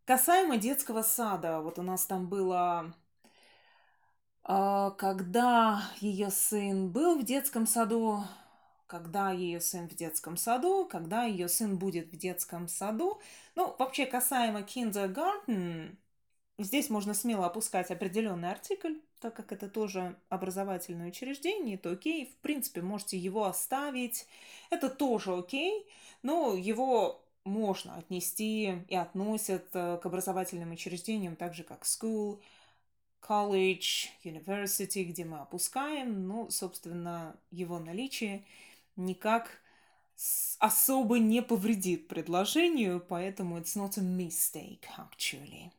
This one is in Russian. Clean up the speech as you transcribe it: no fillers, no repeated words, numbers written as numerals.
Касаемо детского сада, вот у нас там было, когда ее сын был в детском саду, когда ее сын в детском саду, когда ее сын будет в детском саду. Ну, вообще, касаемо kindergarten, здесь можно смело опускать определенный артикль, так как это тоже образовательное учреждение, это окей. В принципе, можете его оставить, это тоже окей, но его можно отнести и относят к образовательным учреждениям, так же как school, college, university, где мы опускаем, но, собственно, его наличие никак особо не повредит предложению, поэтому it's not a mistake, actually.